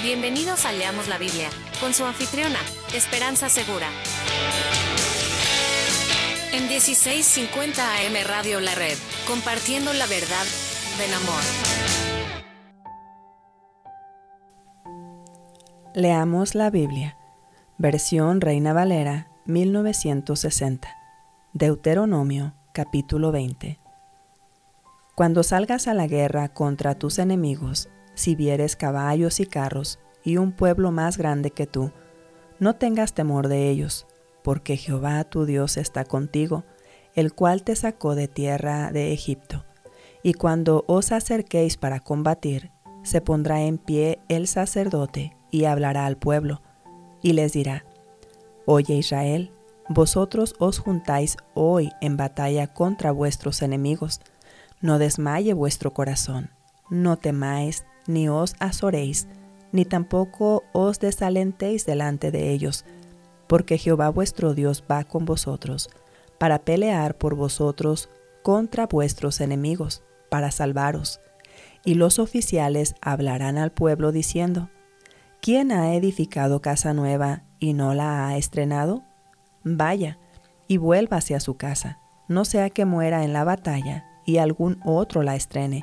Bienvenidos a Leamos la Biblia, con su anfitriona, Esperanza Segura. En 1650 AM Radio La Red, compartiendo la verdad del amor. Leamos la Biblia, versión Reina Valera, 1960. Deuteronomio, capítulo 20. Cuando salgas a la guerra contra tus enemigos, si vieres caballos y carros y un pueblo más grande que tú, no tengas temor de ellos, porque Jehová tu Dios está contigo, el cual te sacó de tierra de Egipto. Y cuando os acerquéis para combatir, se pondrá en pie el sacerdote y hablará al pueblo, y les dirá: Oye Israel, vosotros os juntáis hoy en batalla contra vuestros enemigos. No desmaye vuestro corazón, no temáis, ni os azoréis, ni tampoco os desalentéis delante de ellos, porque Jehová vuestro Dios va con vosotros, para pelear por vosotros contra vuestros enemigos, para salvaros. Y los oficiales hablarán al pueblo diciendo: ¿Quién ha edificado casa nueva y no la ha estrenado? Vaya, y vuélvase a su casa, no sea que muera en la batalla y algún otro la estrene.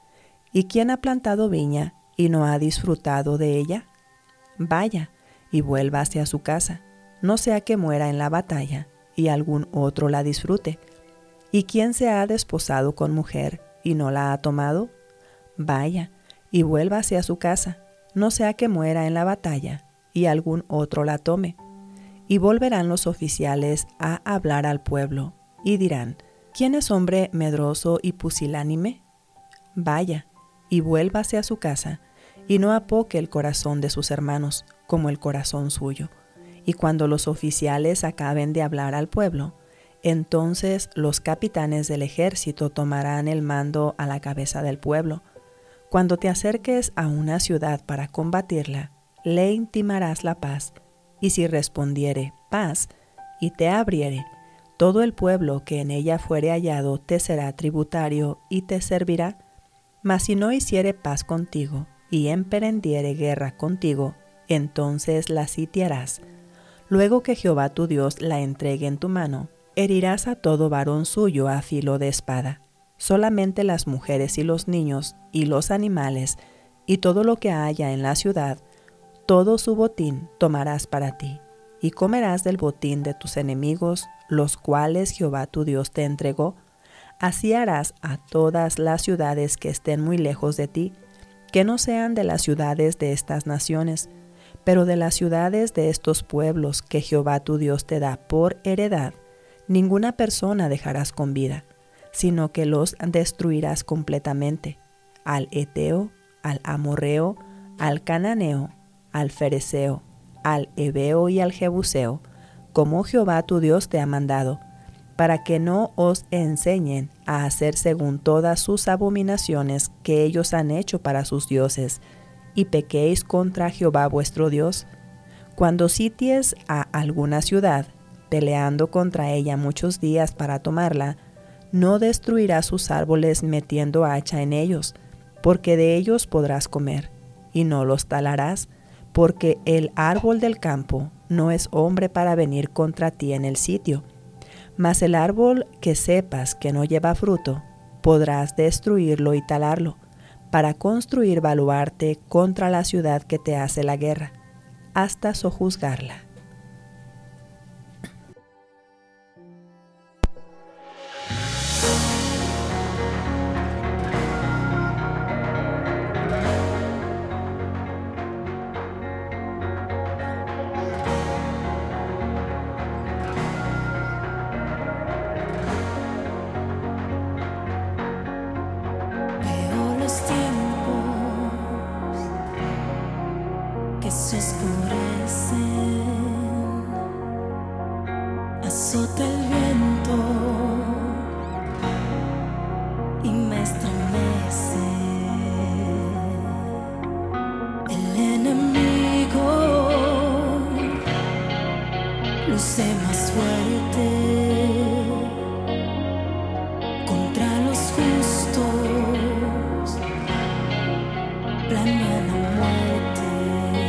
¿Y quién ha plantado viña y no ha disfrutado de ella? Vaya, y vuélvase a su casa, no sea que muera en la batalla y algún otro la disfrute. ¿Y quién se ha desposado con mujer y no la ha tomado? Vaya, y vuélvase a su casa, no sea que muera en la batalla y algún otro la tome. Y volverán los oficiales a hablar al pueblo, y dirán: ¿Quién es hombre medroso y pusilánime? Vaya, y vuélvase a su casa, y no apoque el corazón de sus hermanos, como el corazón suyo. Y cuando los oficiales acaben de hablar al pueblo, entonces los capitanes del ejército tomarán el mando a la cabeza del pueblo. Cuando te acerques a una ciudad para combatirla, le intimarás la paz, y si respondiere paz, y te abriere, todo el pueblo que en ella fuere hallado te será tributario y te servirá. Mas si no hiciere paz contigo, y emprendiere guerra contigo, entonces la sitiarás. Luego que Jehová tu Dios la entregue en tu mano, herirás a todo varón suyo a filo de espada. Solamente las mujeres y los niños, y los animales, y todo lo que haya en la ciudad, todo su botín tomarás para ti, y comerás del botín de tus enemigos, los cuales Jehová tu Dios te entregó. Así harás a todas las ciudades que estén muy lejos de ti, que no sean de las ciudades de estas naciones, pero de las ciudades de estos pueblos que Jehová tu Dios te da por heredad. Ninguna persona dejarás con vida, sino que los destruirás completamente: al Eteo, al Amorreo, al Cananeo, al Fereceo, al Heveo y al Jebuseo, como Jehová tu Dios te ha mandado, para que no os enseñen a hacer según todas sus abominaciones que ellos han hecho para sus dioses, y pequéis contra Jehová vuestro Dios. Cuando sities a alguna ciudad, peleando contra ella muchos días para tomarla, no destruirás sus árboles metiendo hacha en ellos, porque de ellos podrás comer, y no los talarás, porque el árbol del campo no es hombre para venir contra ti en el sitio. Mas el árbol que sepas que no lleva fruto, podrás destruirlo y talarlo, para construir baluarte contra la ciudad que te hace la guerra, hasta sojuzgarla. Se oscurecen, azota el viento y me estremece. El enemigo luce más fuerte contra los justos, planean la muerte.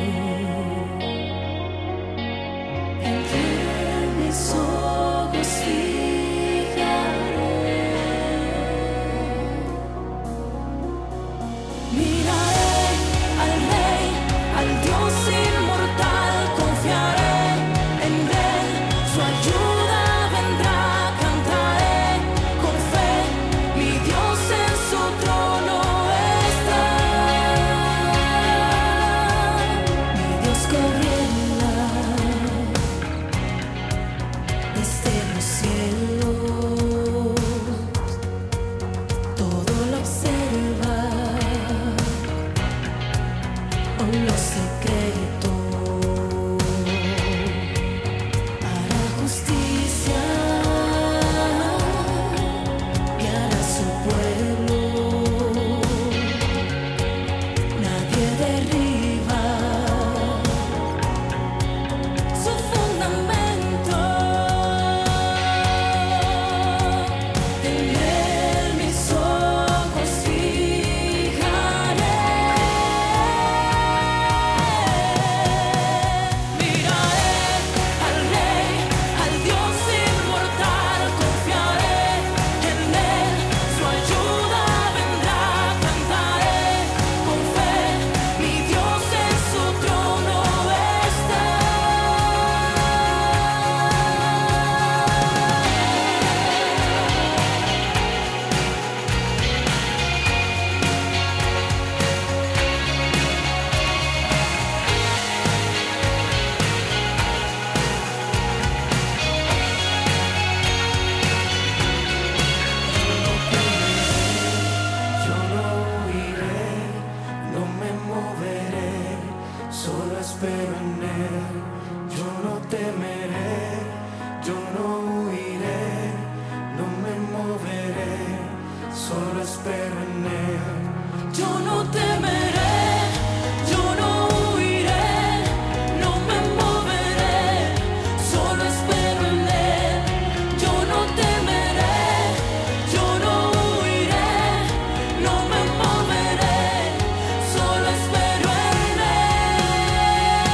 espero en Él. Yo no temeré, yo no huiré, no me moveré, solo espero en Él. Yo no temeré, yo no huiré, no me moveré, solo espero en Él. Yo no temeré, yo no huiré, no me moveré, solo espero en Él.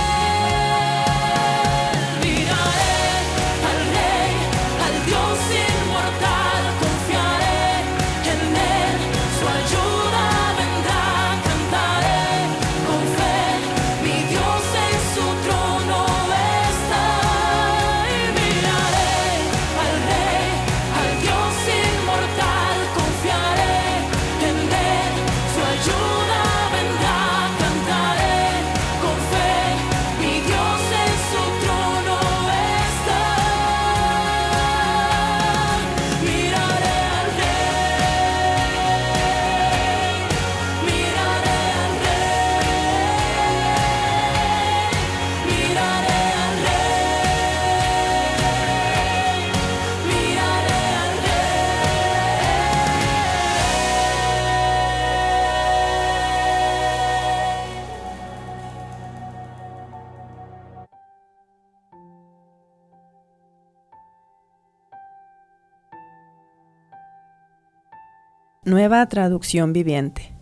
Miraré al Rey, al Dios inmortal, confiaré en Él, su ayuda vendrá, cantaré con fe, mi Dios en su trono está. Y miraré al Rey, al Dios inmortal, confiaré en Él, su ayuda vendrá, cantaré con fe, mi Dios en su trono está. Miraré al Rey, miraré al Rey, miraré al Rey, miraré al Nueva traducción viviente.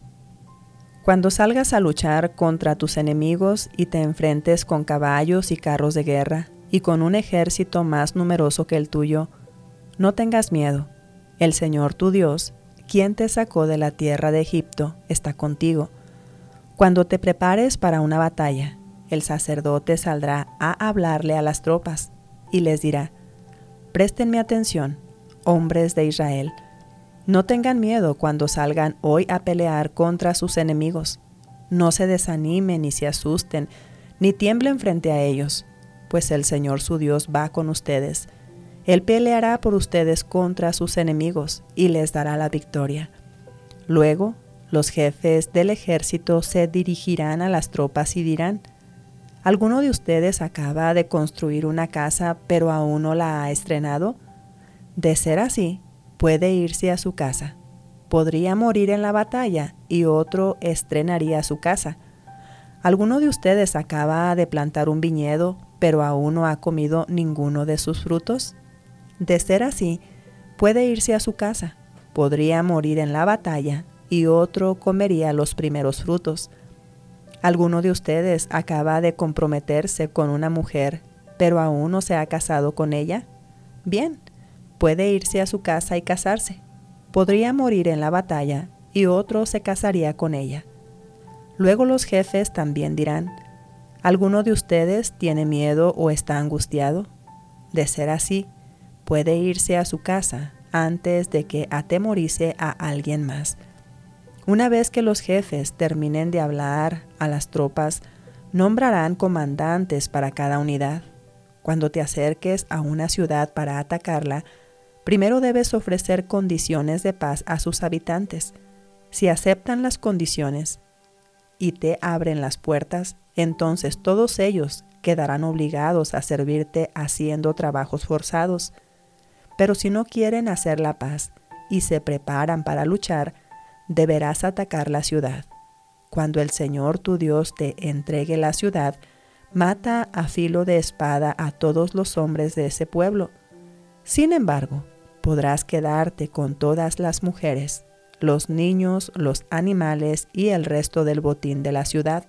Cuando salgas a luchar contra tus enemigos y te enfrentes con caballos y carros de guerra y con un ejército más numeroso que el tuyo, no tengas miedo. El Señor tu Dios, quien te sacó de la tierra de Egipto, está contigo. Cuando te prepares para una batalla, el sacerdote saldrá a hablarle a las tropas y les dirá: préstenme atención, hombres de Israel. No tengan miedo cuando salgan hoy a pelear contra sus enemigos. No se desanimen ni se asusten, ni tiemblen frente a ellos, pues el Señor su Dios va con ustedes. Él peleará por ustedes contra sus enemigos y les dará la victoria. Luego, los jefes del ejército se dirigirán a las tropas y dirán: ¿alguno de ustedes acaba de construir una casa pero aún no la ha estrenado? De ser así, puede irse a su casa. Podría morir en la batalla y otro estrenaría su casa. ¿Alguno de ustedes acaba de plantar un viñedo, pero aún no ha comido ninguno de sus frutos? De ser así, puede irse a su casa. Podría morir en la batalla y otro comería los primeros frutos. ¿Alguno de ustedes acaba de comprometerse con una mujer, pero aún no se ha casado con ella? Bien, puede irse a su casa y casarse. Podría morir en la batalla y otro se casaría con ella. Luego los jefes también dirán: ¿alguno de ustedes tiene miedo o está angustiado? De ser así, puede irse a su casa antes de que atemorice a alguien más. Una vez que los jefes terminen de hablar a las tropas, nombrarán comandantes para cada unidad. Cuando te acerques a una ciudad para atacarla, primero debes ofrecer condiciones de paz a sus habitantes. Si aceptan las condiciones y te abren las puertas, entonces todos ellos quedarán obligados a servirte haciendo trabajos forzados. Pero si no quieren hacer la paz y se preparan para luchar, deberás atacar la ciudad. Cuando el Señor tu Dios te entregue la ciudad, mata a filo de espada a todos los hombres de ese pueblo. Sin embargo, podrás quedarte con todas las mujeres, los niños, los animales y el resto del botín de la ciudad.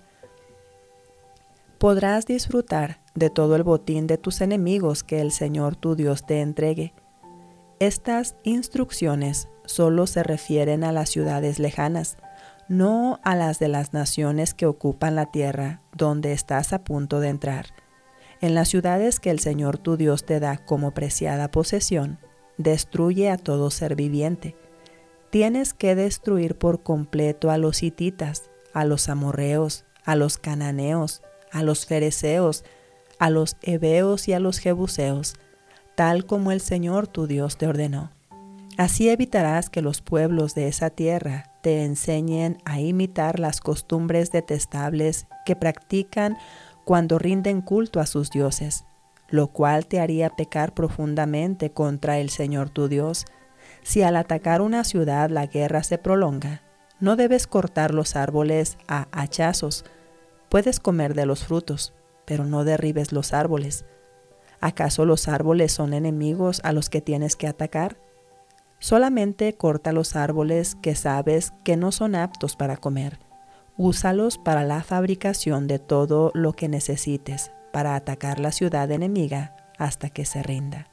Podrás disfrutar de todo el botín de tus enemigos que el Señor tu Dios te entregue. Estas instrucciones solo se refieren a las ciudades lejanas, no a las de las naciones que ocupan la tierra donde estás a punto de entrar. En las ciudades que el Señor tu Dios te da como preciada posesión, destruye a todo ser viviente. Tienes que destruir por completo a los hititas, a los amorreos, a los cananeos, a los fereceos, a los heveos y a los jebuseos, tal como el Señor tu Dios te ordenó. Así evitarás que los pueblos de esa tierra te enseñen a imitar las costumbres detestables que practican cuando rinden culto a sus dioses, lo cual te haría pecar profundamente contra el Señor tu Dios. Si al atacar una ciudad la guerra se prolonga, no debes cortar los árboles a hachazos. Puedes comer de los frutos, pero no derribes los árboles. ¿Acaso los árboles son enemigos a los que tienes que atacar? Solamente corta los árboles que sabes que no son aptos para comer. Úsalos para la fabricación de todo lo que necesites para atacar la ciudad enemiga hasta que se rinda.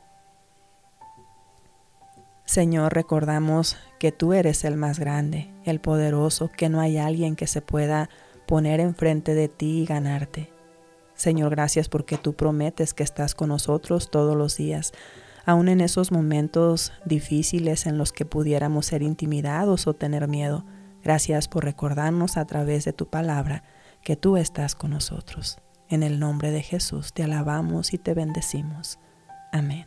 Señor, recordamos que tú eres el más grande, el poderoso, que no hay alguien que se pueda poner enfrente de ti y ganarte. Señor, gracias porque tú prometes que estás con nosotros todos los días, aun en esos momentos difíciles en los que pudiéramos ser intimidados o tener miedo. Gracias por recordarnos a través de tu palabra que tú estás con nosotros. En el nombre de Jesús te alabamos y te bendecimos. Amén.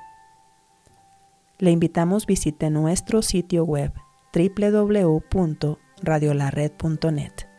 Le invitamos visite nuestro sitio web www.radiolared.net.